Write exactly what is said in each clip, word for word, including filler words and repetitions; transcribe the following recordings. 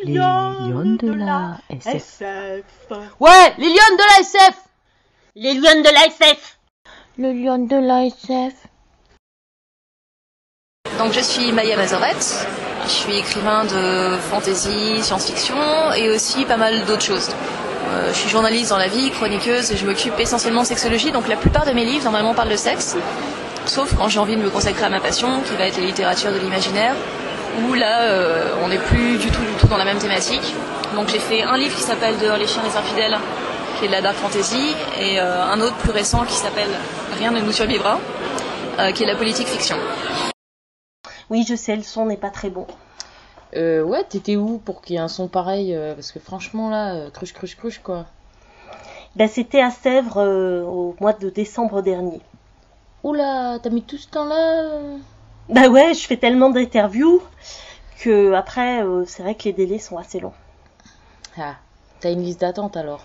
Les lionnes de la S F. Ouais, les lionnes de la S F. Les lionnes de la S F. Le lion de la S F. Donc je suis Maya Mazorette, je suis écrivain de fantasy, science-fiction et aussi pas mal d'autres choses. Euh, je suis journaliste dans la vie, chroniqueuse et je m'occupe essentiellement de sexologie, donc la plupart de mes livres normalement parlent de sexe, sauf quand j'ai envie de me consacrer à ma passion qui va être la littérature de l'imaginaire, où là euh, on n'est plus du tout du tout dans la même thématique. Donc j'ai fait un livre qui s'appelle Dehors les chiens les infidèles, qui est de la dark fantasy, et euh, un autre plus récent qui s'appelle Rien ne nous survivra, euh, qui est de la politique fiction. Oui, je sais, le son n'est pas très bon. Euh, ouais, t'étais où pour qu'il y ait un son pareil euh, parce que franchement, là, euh, cruche, cruche, cruche, quoi. Ben, c'était à Sèvres euh, au mois de décembre dernier. Oula, t'as mis tout ce temps-là euh... Ben ouais, je fais tellement d'interviews que après, euh, c'est vrai que les délais sont assez longs. Ah, t'as une liste d'attente alors.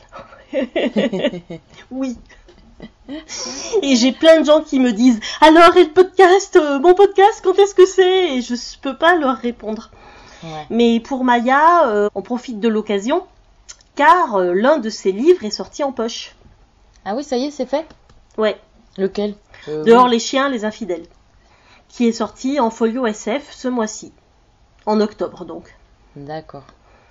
Oui. Et j'ai plein de gens qui me disent « Alors, et le podcast, euh, mon podcast, quand est-ce que c'est ?» Et je peux pas leur répondre. Ouais. Mais pour Maya, euh, on profite de l'occasion, car euh, l'un de ses livres est sorti en poche. Ah oui, ça y est, c'est fait. Ouais. Lequel euh, Dehors oui. les chiens, les infidèles. Qui est sorti en folio S F ce mois-ci. En octobre, donc. D'accord.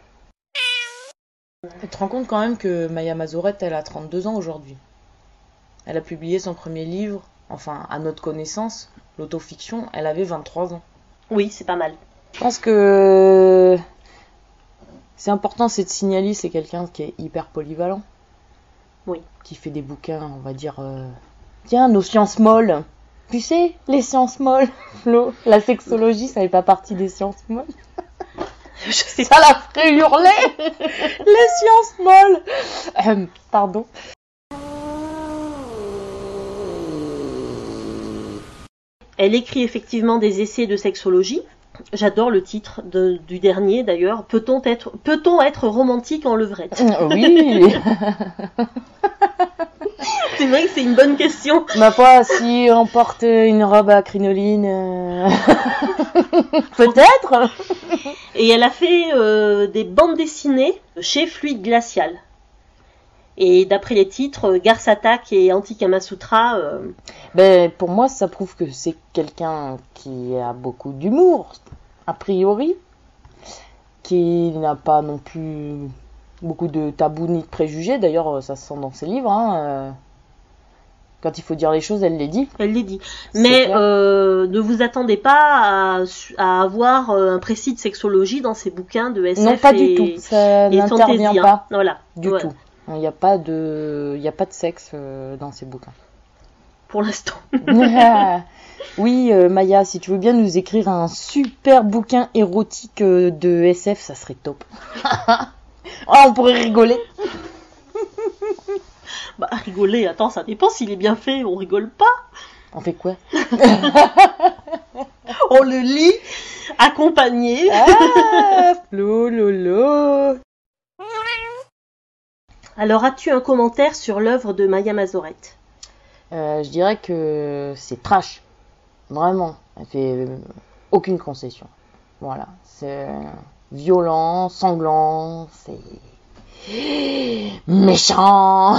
Tu te rends compte quand même que Maya Mazorette, elle a trente-deux ans aujourd'hui. Elle a publié son premier livre, enfin, à notre connaissance, l'autofiction, elle avait vingt-trois ans. Oui, c'est pas mal. Je pense que c'est important, c'est de signaler, c'est quelqu'un qui est hyper polyvalent. Oui. Qui fait des bouquins, on va dire, euh... tiens, nos sciences molles. Tu sais, les sciences molles, Flo, la sexologie, ça n'est pas partie des sciences molles. Je sais Ça la ferait hurler. Les sciences molles. Euh, pardon. Elle écrit effectivement des essais de sexologie. J'adore le titre de, du dernier d'ailleurs. Peut-on être, peut-on être romantique en levrette ? Oui. C'est vrai que c'est une bonne question. Ma foi, si on porte une robe à crinoline, euh... peut-être. Et elle a fait euh, des bandes dessinées chez Fluide Glacial. Et d'après les titres, Garce Attack et Anti-Kamasutra... Euh... Ben, pour moi, ça prouve que c'est quelqu'un qui a beaucoup d'humour, a priori, qui n'a pas non plus beaucoup de tabous ni de préjugés. D'ailleurs, ça se sent dans ses livres. Hein. Quand il faut dire les choses, elle les dit. Elle les dit. Mais euh, ne vous attendez pas à, à avoir un précis de sexologie dans ces bouquins de S F. Non, pas et, du tout. Ça n'intervient fantasy, pas. Hein. Voilà. Du ouais. tout. Il n'y a pas de, il y a pas de sexe euh, dans ces bouquins. Pour l'instant. Oui, euh, Maya, si tu veux bien nous écrire un super bouquin érotique euh, de S F, ça serait top. Oh, on pourrait rigoler. Bah, rigoler, attends, ça dépend s'il est bien fait, on rigole pas. On fait quoi? On le lit, accompagné. Ah, lolo. Alors, as-tu un commentaire sur l'œuvre de Maya Mazorette? euh, Je dirais que c'est trash. Vraiment. Elle fait aucune concession. Voilà. C'est violent, sanglant, c'est méchant.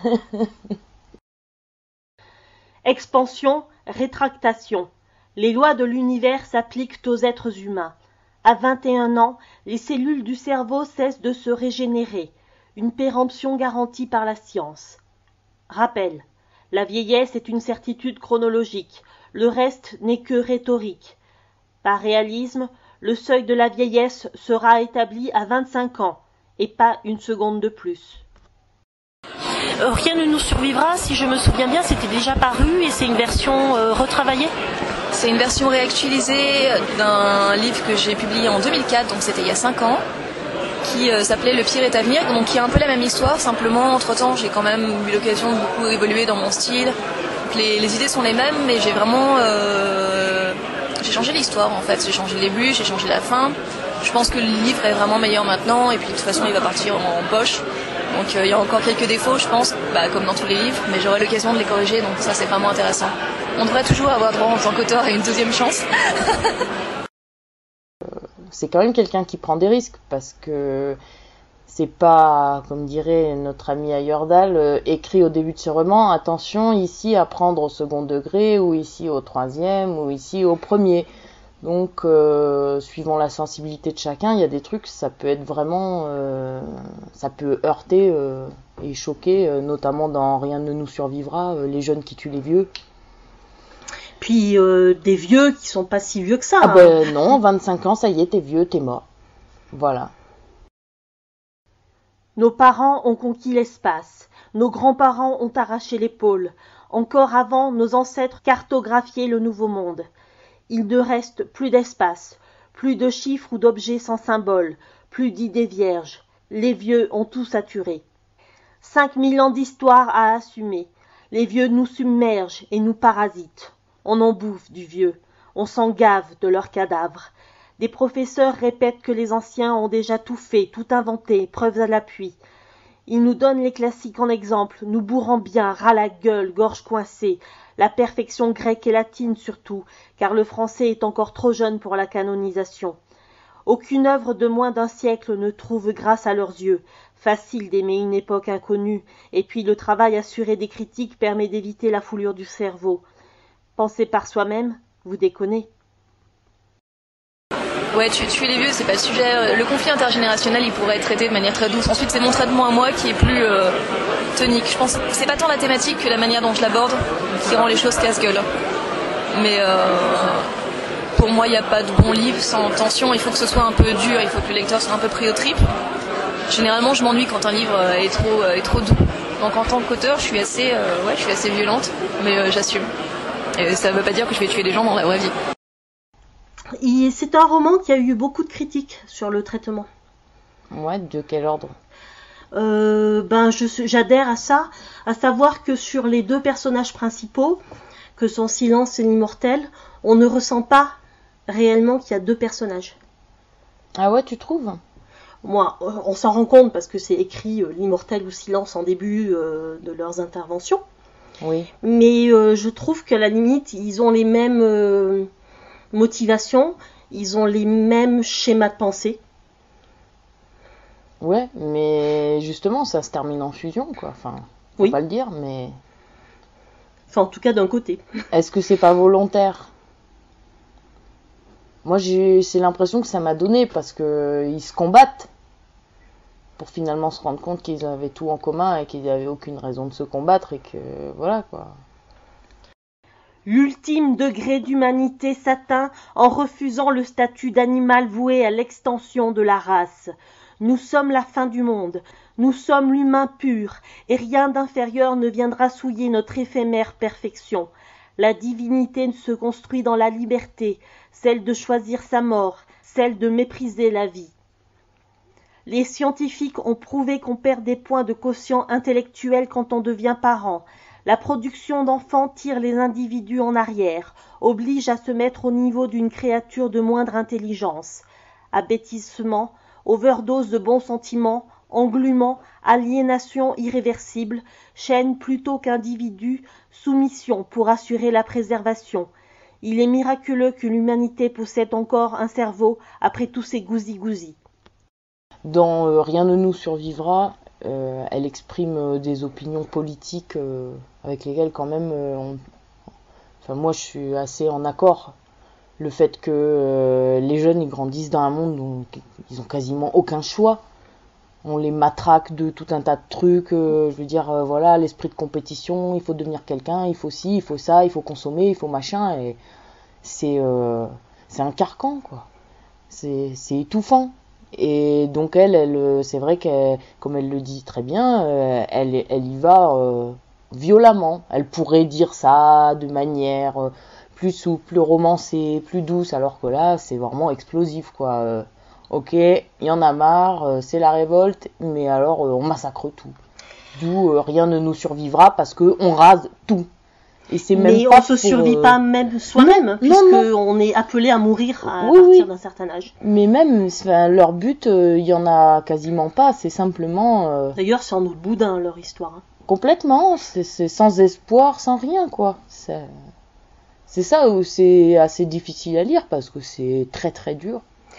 Expansion, rétractation. Les lois de l'univers s'appliquent aux êtres humains. À vingt et un ans, les cellules du cerveau cessent de se régénérer. Une péremption garantie par la science. Rappel. La vieillesse est une certitude chronologique. Le reste n'est que rhétorique. Par réalisme, le seuil de la vieillesse sera établi à vingt-cinq ans, et pas une seconde de plus. Euh, Rien ne nous survivra, si je me souviens bien, c'était déjà paru et c'est une version euh, retravaillée. C'est une version réactualisée d'un livre que j'ai publié en deux mille quatre, donc c'était il y a cinq ans, qui euh, s'appelait Le pire est à venir, donc qui a un peu la même histoire, simplement entre-temps j'ai quand même eu l'occasion de beaucoup évoluer dans mon style. Donc, les, les idées sont les mêmes, mais j'ai vraiment... Euh, j'ai changé l'histoire en fait, j'ai changé le début, j'ai changé la fin. Je pense que le livre est vraiment meilleur maintenant, et puis de toute façon il va partir en, en poche. Donc euh, il y a encore quelques défauts, je pense, bah, comme dans tous les livres, mais j'aurai l'occasion de les corriger, donc ça c'est vraiment intéressant. On devrait toujours avoir droit en tant qu'auteur à une deuxième chance. c'est quand même quelqu'un qui prend des risques, parce que c'est pas, comme dirait notre ami Ayordal, euh, écrit au début de ce roman, attention ici à prendre au second degré, ou ici au troisième, ou ici au premier. Donc, euh, suivant la sensibilité de chacun, il y a des trucs, ça peut être vraiment, euh, ça peut heurter euh, et choquer, euh, notamment dans Rien ne nous survivra, euh, les jeunes qui tuent les vieux. Puis euh, des vieux qui sont pas si vieux que ça. Ah hein. ben non, vingt-cinq ans, ça y est, t'es vieux, t'es mort. Voilà. Nos parents ont conquis l'espace, nos grands-parents ont arraché les pôles, encore avant, nos ancêtres cartographiaient le nouveau monde. Il ne reste plus d'espace, plus de chiffres ou d'objets sans symbole, plus d'idées vierges. Les vieux ont tout saturé. Cinq mille ans d'histoire à assumer. Les vieux nous submergent et nous parasitent. On en bouffe du vieux, on s'en gave de leurs cadavres. Des professeurs répètent que les anciens ont déjà tout fait, tout inventé, preuves à l'appui. Ils nous donnent les classiques en exemple, nous bourrant bien, ras la gueule, gorge coincée, la perfection grecque et latine surtout, car le français est encore trop jeune pour la canonisation. Aucune œuvre de moins d'un siècle ne trouve grâce à leurs yeux. Facile d'aimer une époque inconnue, et puis le travail assuré des critiques permet d'éviter la foulure du cerveau. Penser par soi-même, vous déconnez. Ouais, tuer, tuer les vieux, c'est pas le sujet. Le conflit intergénérationnel, il pourrait être traité de manière très douce. Ensuite, c'est mon traitement à moi qui est plus euh, tonique. Je pense que c'est pas tant la thématique que la manière dont je l'aborde qui rend les choses casse-gueule. Mais euh, pour moi, il n'y a pas de bon livre sans tension. Il faut que ce soit un peu dur, il faut que le lecteur soit un peu pris aux tripes. Généralement, je m'ennuie quand un livre est trop, est trop doux. Donc en tant qu'auteur, je suis assez, euh, ouais, je suis assez violente, mais euh, j'assume. Et ça veut pas dire que je vais tuer des gens dans la vraie vie. Et c'est un roman qui a eu beaucoup de critiques sur le traitement. Ouais, de quel ordre? euh, Ben, je, j'adhère à ça, à savoir que sur les deux personnages principaux, que sont Silence et l'Immortel, on ne ressent pas réellement qu'il y a deux personnages. Ah ouais, tu trouves? Moi, on s'en rend compte parce que c'est écrit euh, l'Immortel ou Silence en début euh, de leurs interventions. Oui. Mais euh, je trouve qu'à la limite, ils ont les mêmes euh, motivations, ils ont les mêmes schémas de pensée. Ouais, mais justement, ça se termine en fusion, quoi. Enfin, faut Oui. pas le dire, mais... Enfin, en tout cas, d'un côté. Est-ce que c'est pas volontaire? Moi, j'ai, c'est l'impression que ça m'a donné, parce que ils se combattent pour finalement se rendre compte qu'ils avaient tout en commun et qu'il n'y avait aucune raison de se combattre et que voilà quoi. L'ultime degré d'humanité s'atteint en refusant le statut d'animal voué à l'extension de la race. Nous sommes la fin du monde, nous sommes l'humain pur, et rien d'inférieur ne viendra souiller notre éphémère perfection. La divinité se construit dans la liberté, celle de choisir sa mort, celle de mépriser la vie. Les scientifiques ont prouvé qu'on perd des points de quotient intellectuel quand on devient parent. La production d'enfants tire les individus en arrière, oblige à se mettre au niveau d'une créature de moindre intelligence. Abêtissement, overdose de bons sentiments, englument, aliénation irréversible, chaîne plutôt qu'individu, soumission pour assurer la préservation. Il est miraculeux que l'humanité possède encore un cerveau après tous ces gousi-gousi. Dans euh, Rien ne nous survivra, euh, elle exprime euh, des opinions politiques euh, avec lesquelles quand même, euh, on... enfin moi je suis assez en accord. Le fait que euh, les jeunes ils grandissent dans un monde où ils ont quasiment aucun choix. On les matraque de tout un tas de trucs. Euh, je veux dire, euh, voilà, l'esprit de compétition, il faut devenir quelqu'un, il faut ci, il faut ça, il faut consommer, il faut machin. Et c'est, euh, c'est un carcan quoi. C'est, c'est étouffant. Et donc elle, elle, c'est vrai qu'elle, comme elle le dit très bien, euh, elle, elle y va euh, violemment. Elle pourrait dire ça de manière euh, plus souple, plus romancée, plus douce, alors que là, c'est vraiment explosif, quoi. Euh, ok, il y en a marre, euh, c'est la révolte, mais alors euh, on massacre tout. D'où euh, rien ne nous survivra parce que on rase tout. Et c'est même mais pas on se pour, survit euh... pas même soi-même, non, puisque non, non. on est appelé à mourir à oui, partir oui. d'un certain âge. Mais même, enfin, leur but, il euh, y en a quasiment pas. C'est simplement. Euh... D'ailleurs, c'est en autre boudin leur histoire. Hein. Complètement. C'est, c'est sans espoir, sans rien, quoi. C'est, c'est ça où c'est assez difficile à lire parce que c'est très très dur.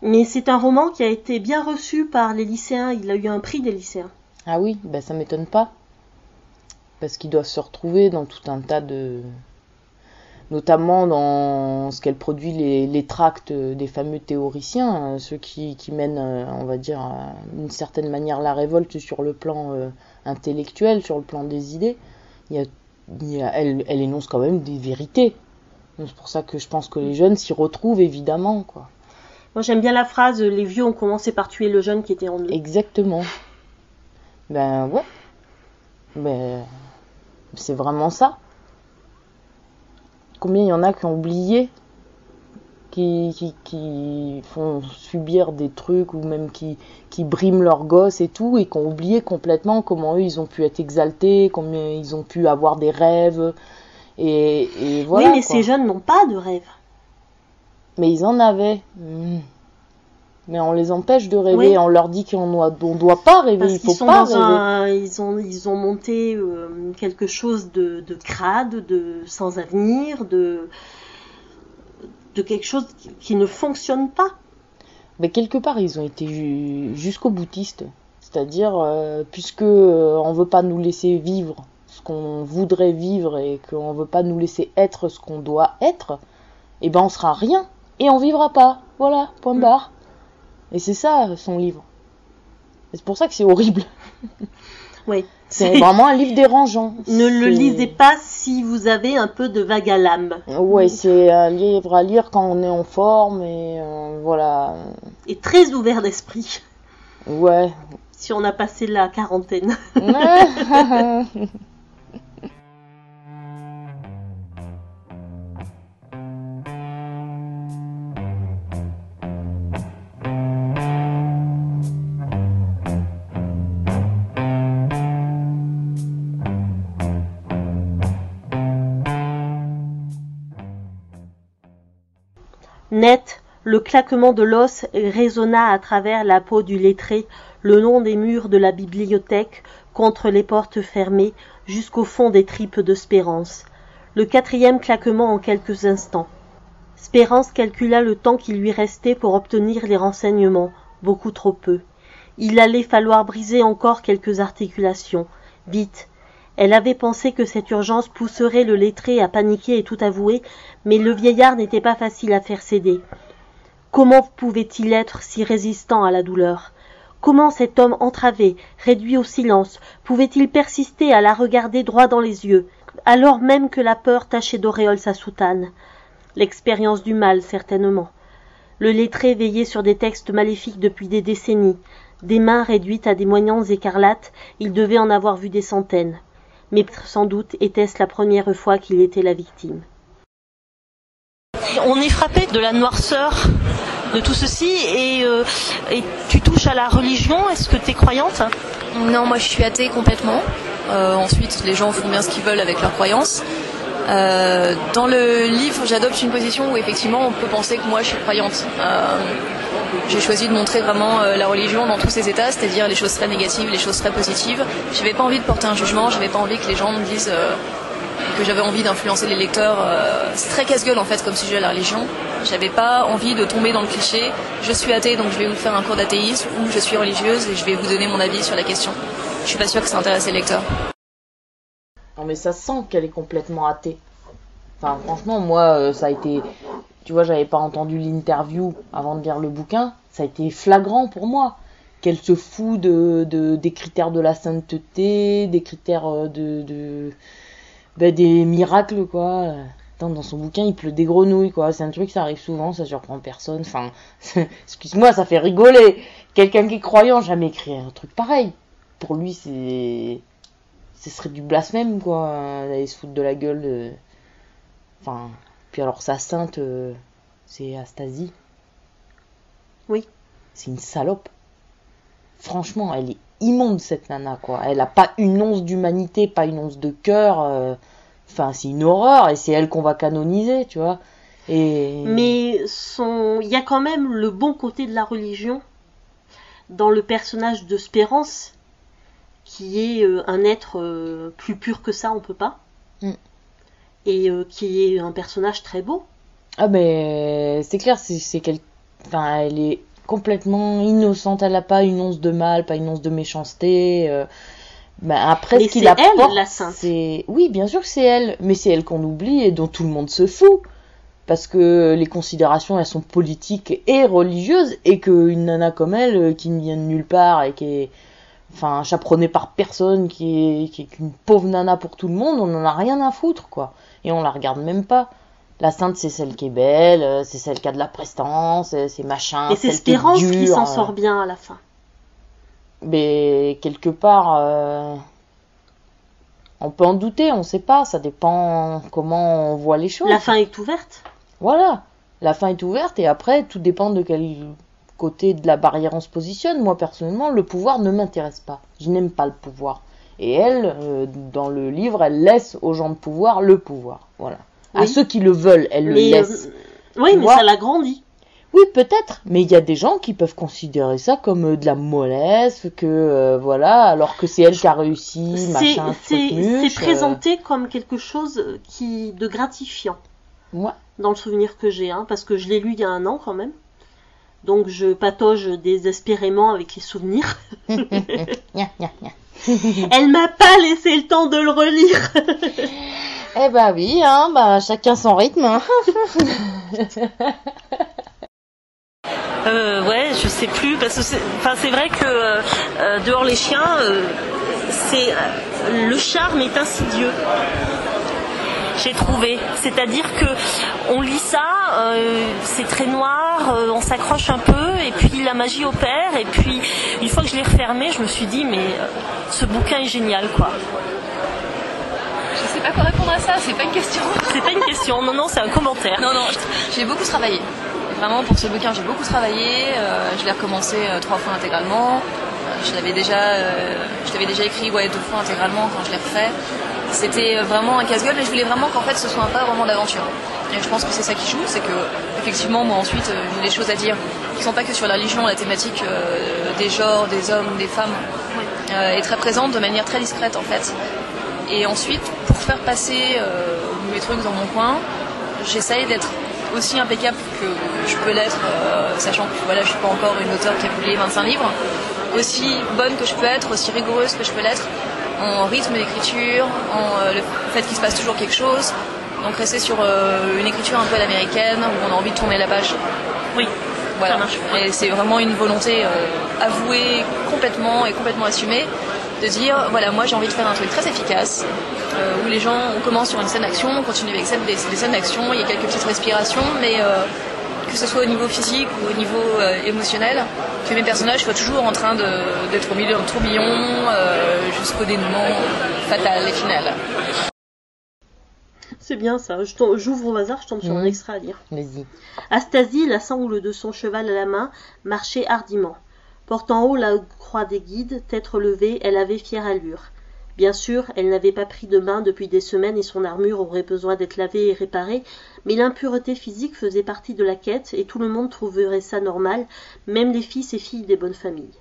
Mais c'est un roman qui a été bien reçu par les lycéens. Il a eu un prix des lycéens. Ah oui, ben ça m'étonne pas. Parce qu'ils doivent se retrouver dans tout un tas de... Notamment dans ce qu'elle produit, les, les tracts des fameux théoriciens, ceux qui, qui mènent, on va dire, d'une certaine manière la révolte sur le plan euh, intellectuel, sur le plan des idées. Il y a, il y a, elle, elle énonce quand même des vérités. Donc c'est pour ça que je pense que les jeunes s'y retrouvent, évidemment, quoi. Moi, j'aime bien la phrase « Les vieux ont commencé par tuer le jeune qui était en eux ». Exactement. Ben ouais. Ben, c'est vraiment ça. Combien il y en a qui ont oublié, qui, qui, qui font subir des trucs ou même qui, qui briment leurs gosses et tout, et qui ont oublié complètement comment eux ils ont pu être exaltés, combien ils ont pu avoir des rêves, et, et voilà. Oui, mais quoi. Ces jeunes n'ont pas de rêves. Mais ils en avaient. Mmh. Mais on les empêche de rêver, oui. On leur dit qu'on ne doit pas rêver, Parce il faut qu'ils sont pas dans rêver. Un, ils, ont, ils ont monté euh, quelque chose de, de crade, de sans avenir, de, de quelque chose qui, qui ne fonctionne pas. Mais quelque part, ils ont été ju- jusqu'au boutiste. C'est-à-dire, euh, puisque euh, on veut pas nous laisser vivre ce qu'on voudrait vivre et qu'on veut pas nous laisser être ce qu'on doit être, eh ben on sera rien et on vivra pas. Voilà, point barre. Et c'est ça, son livre. Et c'est pour ça que c'est horrible. Oui. C'est, c'est vraiment un livre dérangeant. Ne c'est... le lisez pas si vous avez un peu de vague à l'âme. Ouais, c'est un livre à lire quand on est en forme et euh, voilà. Et très ouvert d'esprit. Ouais. Si on a passé la quarantaine. Net, le claquement de l'os résonna à travers la peau du lettré, le long des murs de la bibliothèque, contre les portes fermées, jusqu'au fond des tripes de Spérance. Le quatrième claquement en quelques instants. Spérance calcula le temps qui lui restait pour obtenir les renseignements, beaucoup trop peu. Il allait falloir briser encore quelques articulations. Vite. Elle avait pensé que cette urgence pousserait le lettré à paniquer et tout avouer, mais le vieillard n'était pas facile à faire céder. Comment pouvait-il être si résistant à la douleur ? Comment cet homme entravé, réduit au silence, pouvait-il persister à la regarder droit dans les yeux, alors même que la peur tachait d'auréole sa soutane ? L'expérience du mal, certainement. Le lettré veillait sur des textes maléfiques depuis des décennies. Des mains réduites à des moignons écarlates, il devait en avoir vu des centaines. Mais sans doute était-ce la première fois qu'il était la victime. On est frappé de la noirceur de tout ceci et, euh, et tu touches à la religion. Est-ce que tu es croyante ? Non, moi je suis athée complètement. Euh, ensuite, les gens font bien ce qu'ils veulent avec leurs croyances. Euh, dans le livre, j'adopte une position où effectivement on peut penser que moi je suis croyante. Euh, j'ai choisi de montrer vraiment euh, la religion dans tous ses états, c'est-à-dire les choses très négatives, les choses très positives. J'avais pas envie de porter un jugement, j'avais pas envie que les gens me disent euh, que j'avais envie d'influencer les lecteurs. Euh, c'est très casse-gueule en fait comme sujet à la religion. J'avais pas envie de tomber dans le cliché. Je suis athée donc je vais vous faire un cours d'athéisme, ou je suis religieuse et je vais vous donner mon avis sur la question. Je suis pas sûre que ça intéresse les lecteurs. Non mais ça sent qu'elle est complètement athée. Enfin franchement moi euh, ça a été, tu vois, j'avais pas entendu l'interview avant de lire le bouquin, ça a été flagrant pour moi qu'elle se fout de, de des critères de la sainteté, des critères de, de ben, des miracles quoi. Attends, dans son bouquin il pleut des grenouilles quoi, c'est un truc ça arrive souvent, ça surprend personne. Enfin excuse-moi, ça fait rigoler. Quelqu'un qui est croyant jamais écrit un truc pareil. Pour lui c'est ce serait du blasphème quoi, d'aller se foutre de la gueule de... Enfin, puis alors sa sainte, euh, c'est Astasie. Oui. C'est une salope. Franchement, elle est immonde cette nana quoi. Elle a pas une once d'humanité, pas une once de cœur. Euh... Enfin, c'est une horreur et c'est elle qu'on va canoniser, tu vois. Et... Mais son... il y a quand même le bon côté de la religion dans le personnage de Spérance, qui est euh, un être euh, plus pur que ça, on peut pas. Mm. Et euh, qui est un personnage très beau. Ah mais c'est clair, c'est, c'est quel... enfin, elle est complètement innocente, elle n'a pas une once de mal, pas une once de méchanceté. Euh, ben après, mais ce qui c'est l'apporte, elle, la sainte. c'est... Oui, bien sûr que c'est elle, mais c'est elle qu'on oublie et dont tout le monde se fout. Parce que les considérations, elles sont politiques et religieuses, et qu'une nana comme elle, qui ne vient de nulle part et qui est, enfin, chaperonnée par personne, qui est, qui est qu'une pauvre nana pour tout le monde, on en a rien à foutre, quoi. Et on la regarde même pas. La sainte, c'est celle qui est belle, c'est celle qui a de la prestance, c'est machin, et c'est celle qui est Espérance dure. qui s'en sort bien à la fin. Mais quelque part, euh, on peut en douter, on sait pas, ça dépend comment on voit les choses. La fin est ouverte. Voilà, la fin est ouverte et après, tout dépend de quel côté de la barrière on se positionne. Moi, personnellement, le pouvoir ne m'intéresse pas. Je n'aime pas le pouvoir. Et elle, euh, dans le livre, elle laisse aux gens de pouvoir le pouvoir. Voilà. Oui. À ceux qui le veulent, elle mais, le laisse. Euh, oui, mais vois. Ça l'agrandit. Oui, peut-être, mais il y a des gens qui peuvent considérer ça comme euh, de la mollesse, que euh, voilà, alors que c'est elle qui a réussi, c'est, machin, c'est, truc, c'est présenté euh... comme quelque chose qui de gratifiant. Ouais. Dans le souvenir que j'ai, hein, parce que je l'ai lu il y a un an quand même. Donc je patauge désespérément avec les souvenirs. Elle m'a pas laissé le temps de le relire. Eh bah oui, hein, bah chacun son rythme. Hein. euh, ouais, je sais plus, parce que c'est, enfin c'est vrai que euh, dehors les chiens, euh, c'est euh, le charme est insidieux. J'ai trouvé, c'est-à-dire que on lit ça, euh, c'est très noir, euh, on s'accroche un peu et puis la magie opère et puis une fois que je l'ai refermé, je me suis dit mais euh, ce bouquin est génial quoi. Je sais pas quoi répondre à ça, c'est pas une question. C'est pas une question, non non, c'est un commentaire. Non non, j'ai beaucoup travaillé. Vraiment pour ce bouquin, j'ai beaucoup travaillé. Euh, je l'ai recommencé euh, trois fois intégralement. Euh, je l'avais déjà, euh, je l'avais déjà écrit ouais deux fois intégralement quand je l'ai refait. C'était vraiment un casse-gueule, mais je voulais vraiment qu'en fait ce soit un pas vraiment d'aventure. Et je pense que c'est ça qui joue, c'est que effectivement moi ensuite j'ai des choses à dire qui sont pas que sur la religion, la thématique euh, des genres, des hommes, des femmes euh, est très présente de manière très discrète en fait. Et ensuite pour faire passer euh, mes trucs dans mon coin, j'essaye d'être aussi impeccable que je peux l'être, euh, sachant que voilà je suis pas encore une auteure qui a publié vingt-cinq livres, aussi bonne que je peux être, aussi rigoureuse que je peux l'être. En rythme d'écriture, en euh, le fait qu'il se passe toujours quelque chose. Donc rester sur euh, une écriture un peu à l'américaine où on a envie de tourner la page. Oui, voilà. Ça marche. Et c'est vraiment une volonté euh, avouée complètement et complètement assumée de dire voilà moi j'ai envie de faire un truc très efficace euh, où les gens on commence sur une scène d'action, on continue avec des, des scènes d'action, il y a quelques petites respirations, mais euh, que ce soit au niveau physique ou au niveau euh, émotionnel, que mes personnages soient toujours en train de, d'être au milieu d'un tourbillon euh, jusqu'au dénouement fatal et final. C'est bien ça, je tombe, j'ouvre au hasard, je tombe sur mmh. un extrait à lire. Vas-y. Astasie, la sangle de son cheval à la main, marchait hardiment. Portant haut la croix des guides, tête relevée, elle avait fière allure. Bien sûr, elle n'avait pas pris de bain depuis des semaines et son armure aurait besoin d'être lavée et réparée, mais l'impureté physique faisait partie de la quête et tout le monde trouverait ça normal, même les fils et filles des bonnes familles.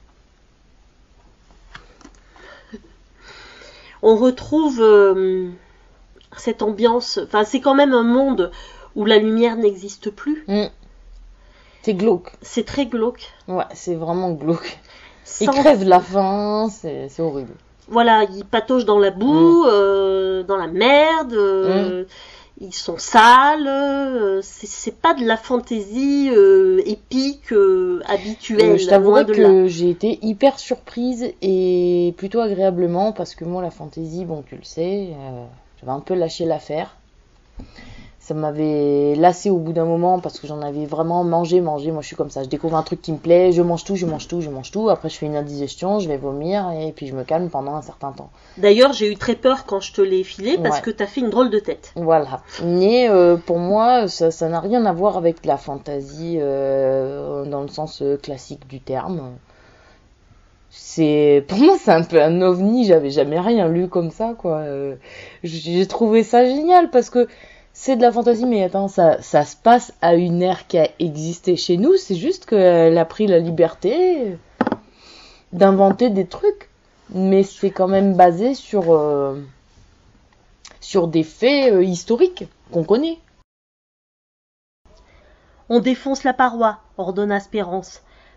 On retrouve euh, cette ambiance, enfin c'est quand même un monde où la lumière n'existe plus. Mmh. C'est glauque. C'est très glauque. Ouais, c'est vraiment glauque. Sans... Ils crèvent la faim, c'est, c'est horrible. Voilà, ils patauchent dans la boue, mmh. euh, dans la merde, euh, mmh. ils sont sales, euh, c'est, c'est pas de la fantaisie euh, épique euh, habituelle. Euh, je t'avouerais que là. J'ai été hyper surprise et plutôt agréablement parce que moi la fantaisie, bon tu le sais, euh, j'avais un peu lâché l'affaire. Ça m'avait lassé au bout d'un moment parce que j'en avais vraiment mangé, mangé. Moi, je suis comme ça. Je découvre un truc qui me plaît, je mange tout, je mange tout, je mange tout. Après, je fais une indigestion, je vais vomir et puis je me calme pendant un certain temps. D'ailleurs, j'ai eu très peur quand je te l'ai filé parce ouais. que t'as fait une drôle de tête. Voilà. Mais euh, pour moi, ça, ça n'a rien à voir avec la fantaisie euh, dans le sens euh, classique du terme. C'est, pour moi, c'est un peu un ovni. J'avais jamais rien lu comme ça, quoi. Euh, j'ai trouvé ça génial parce que c'est de la fantaisie, mais attends, ça, ça se passe à une ère qui a existé chez nous. C'est juste qu'elle a pris la liberté d'inventer des trucs. Mais c'est quand même basé sur, euh, sur des faits euh, historiques qu'on connaît. On défonce la paroi, ordonna Espérance.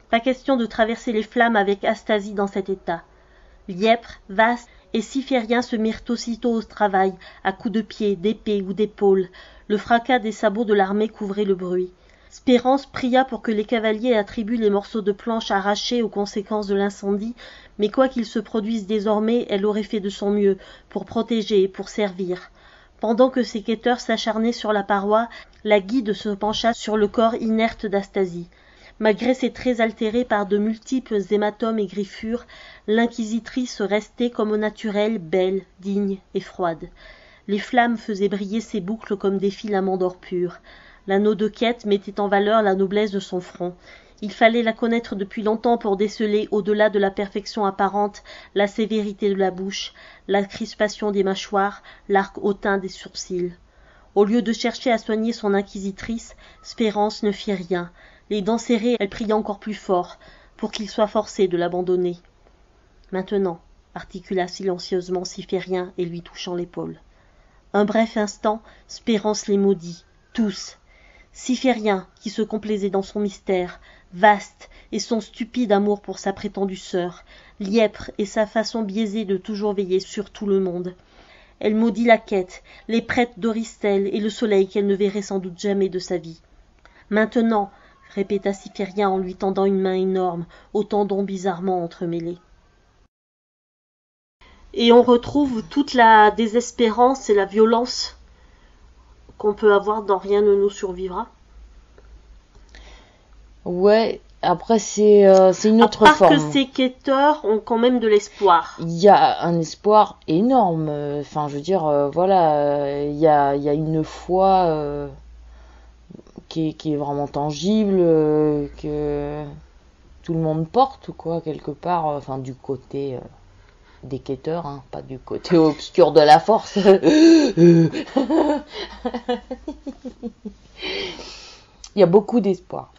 Pas question de traverser les flammes avec Astasie dans cet état. Lièpre, Vaste et Cyphérien se mirent aussitôt au travail, à coups de pied, d'épée ou d'épaule. Le fracas des sabots de l'armée couvrait le bruit. Spérance pria pour que les cavaliers attribuent les morceaux de planches arrachés aux conséquences de l'incendie, mais quoi qu'il se produise désormais, elle aurait fait de son mieux, pour protéger et pour servir. Pendant que ses quêteurs s'acharnaient sur la paroi, la guide se pencha sur le corps inerte d'Astasie. Malgré ses traits altérés par de multiples hématomes et griffures, l'inquisitrice restait comme au naturel, belle, digne et froide. Les flammes faisaient briller ses boucles comme des filaments d'or pur. L'anneau de quête mettait en valeur la noblesse de son front. Il fallait la connaître depuis longtemps pour déceler, au-delà de la perfection apparente, la sévérité de la bouche, la crispation des mâchoires, l'arc hautain des sourcils. Au lieu de chercher à soigner son inquisitrice, Spérance ne fit rien. Les dents serrées, elle pria encore plus fort, pour qu'il soit forcé de l'abandonner. Maintenant, articula silencieusement Cyphérien et lui touchant l'épaule. Un bref instant, Spérance les maudit, tous. Cyphérien, qui se complaisait dans son mystère, Vaste et son stupide amour pour sa prétendue sœur, Lièpre et sa façon biaisée de toujours veiller sur tout le monde. Elle maudit la quête, les prêtres d'Oristelle et le soleil qu'elle ne verrait sans doute jamais de sa vie. Maintenant, répéta Cyphérien en lui tendant une main énorme, aux tendons bizarrement entremêlés. Et on retrouve toute la désespérance et la violence qu'on peut avoir dans Rien ne nous survivra. Ouais, après c'est euh, c'est une autre à part forme. Que ces quêteurs ont quand même de l'espoir. Il y a un espoir énorme. Enfin, je veux dire, euh, voilà, il y a il y a une foi euh, qui est qui est vraiment tangible, euh, que tout le monde porte, quoi, quelque part. Enfin, du côté euh, des quêteurs, hein, pas du côté obscur de la force. Il y a beaucoup d'espoir.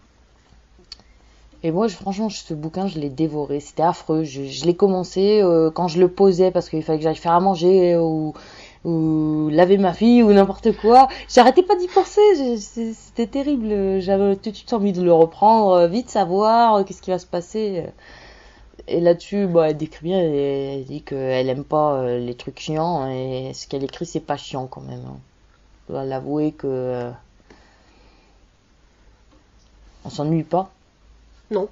Et moi, je, franchement, ce bouquin, je l'ai dévoré. C'était affreux. Je, je l'ai commencé euh, quand je le posais parce qu'il fallait que j'aille faire à manger ou, ou laver ma fille ou n'importe quoi. J'arrêtais pas d'y penser. Je, c'était terrible. J'avais tout de suite envie de le reprendre, vite savoir euh, qu'est-ce qui va se passer. Et là-dessus, bah, elle décrit bien. Elle, elle dit qu'elle aime pas euh, les trucs chiants et ce qu'elle écrit, c'est pas chiant quand même. Hein. Je dois l'avouer que euh, on s'ennuie pas. Non.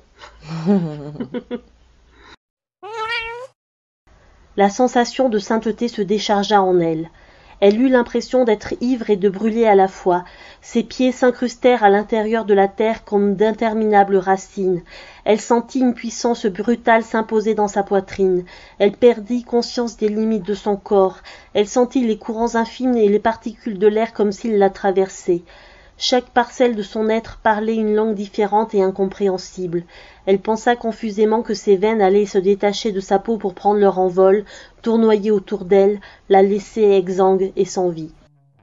La sensation de sainteté se déchargea en elle. Elle eut l'impression d'être ivre et de brûler à la fois. Ses pieds s'incrustèrent à l'intérieur de la terre comme d'interminables racines. Elle sentit une puissance brutale s'imposer dans sa poitrine. Elle perdit conscience des limites de son corps. Elle sentit les courants infimes et les particules de l'air comme s'ils la traversaient. Chaque parcelle de son être parlait une langue différente et incompréhensible. Elle pensa confusément que ses veines allaient se détacher de sa peau pour prendre leur envol, tournoyer autour d'elle, la laisser exsangue et sans vie.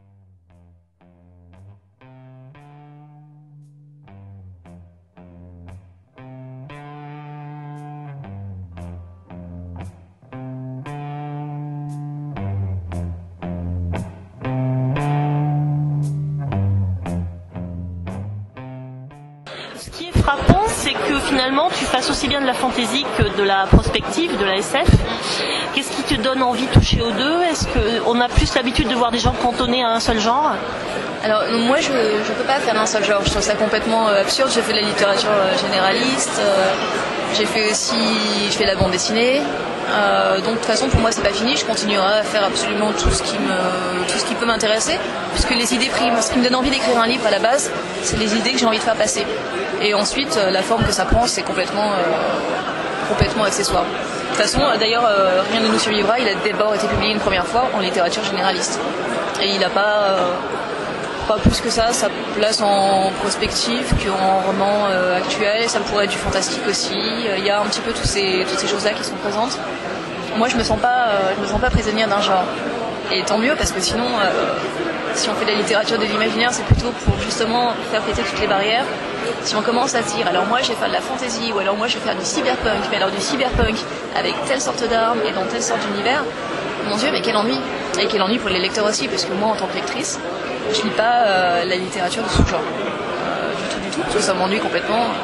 Frappant, c'est que finalement tu fasses aussi bien de la fantaisie que de la prospective, de la S F. Qu'est-ce qui te donne envie de toucher aux deux? Est-ce qu'on a plus l'habitude de voir des gens cantonnés à un seul genre? Alors moi je ne peux pas faire un seul genre, je trouve ça complètement euh, absurde. J'ai fait de la littérature euh, généraliste, euh, j'ai fait aussi je fais de la bande dessinée. Euh, donc de toute façon pour moi c'est pas fini, je continuerai à faire absolument tout ce qui me tout ce qui peut m'intéresser, puisque les idées priment. Ce qui me donne envie d'écrire un livre à la base, c'est les idées que j'ai envie de faire passer. Et ensuite euh, la forme que ça prend, c'est complètement euh, complètement accessoire. De toute façon, euh, d'ailleurs, euh, Rien ne nous survivra, il a d'abord été publié une première fois en littérature généraliste. Et il n'a pas euh, pas plus que ça, sa place en prospective qu'en roman euh, actuel. Ça pourrait être du fantastique aussi. Il y a un petit peu tous ces, toutes ces choses-là qui sont présentes. Moi, je me sens pas, euh, je me sens pas prisonnière d'un genre. Et tant mieux, parce que sinon, euh, si on fait de la littérature de l'imaginaire, c'est plutôt pour justement faire péter toutes les barrières. Si on commence à se dire, alors moi je vais faire de la fantasy, ou alors moi je vais faire du cyberpunk, mais alors du cyberpunk avec telle sorte d'armes et dans telle sorte d'univers, mon Dieu, mais quel ennui. Et quel ennui pour les lecteurs aussi, parce que moi en tant que lectrice, je lis pas euh, la littérature de ce genre. Euh, du tout, du tout, parce que ça m'ennuie complètement.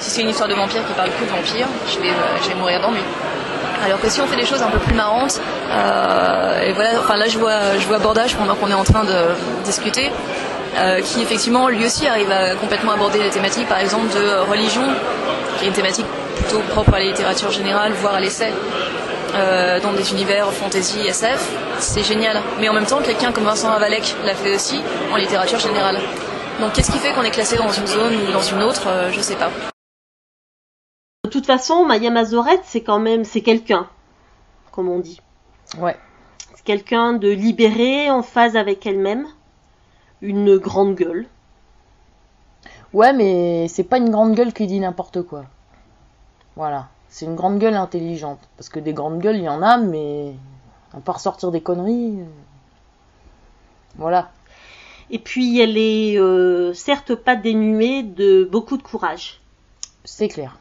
Si c'est une histoire de vampire qui parle que de vampire, je vais, euh, je vais mourir d'ennui. Alors que si on fait des choses un peu plus marrantes, euh, et voilà, enfin là je vois, je vois Bordage pendant qu'on est en train de discuter, euh, qui effectivement lui aussi arrive à complètement aborder les thématiques, par exemple de religion, qui est une thématique plutôt propre à la littérature générale, voire à l'essai, euh, dans des univers fantasy, S F, c'est génial. Mais en même temps, quelqu'un comme Vincent Avalek l'a fait aussi en littérature générale. Donc qu'est-ce qui fait qu'on est classé dans une zone ou dans une autre, euh, je sais pas. De toute façon, Maya Mazorette, c'est quand même, c'est quelqu'un, comme on dit. Ouais. C'est quelqu'un de libéré, en phase avec elle-même, une grande gueule. Ouais, mais c'est pas une grande gueule qui dit n'importe quoi. Voilà. C'est une grande gueule intelligente. Parce que des grandes gueules, il y en a, mais à part sortir des conneries... euh, Voilà. Et puis, elle est euh, certes pas dénuée de beaucoup de courage. C'est clair.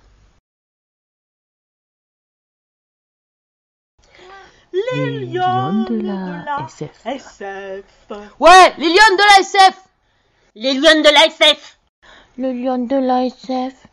Les lionnes de la S F. S F. Ouais, les lionnes de la S F. Les lionnes de la S F. Le lion de la S F.